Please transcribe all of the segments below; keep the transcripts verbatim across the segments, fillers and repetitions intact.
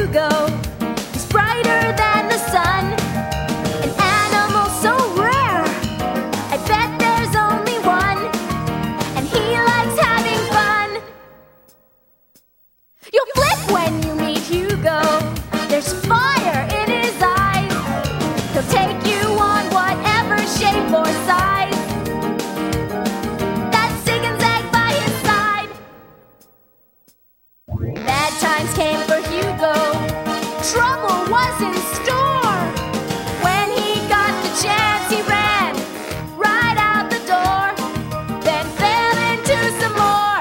Hugo. He's brighter than the sun, an animal so rare. I bet there's only one, and he likes having fun. You'll flip when you meet Hugo. There's fire in his eyes. He'll take you on whatever shape or size. That's Zig and Zag by his side. Bad times came for Hugo. Trouble was in store. When he got the chance, he ran right out the door, then fell into some more.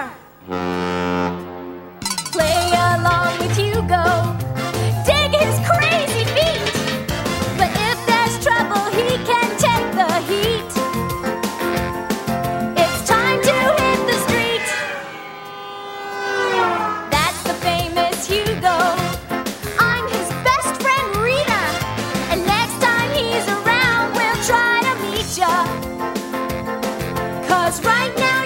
Play along with Hugo, dig his crazy feet. But if there's trouble, he can take the heat. It's time to hit the street. That's the famous Hugo. I'm his best friend Rita, and next time he's around, we'll try to meet ya. 'Cause right now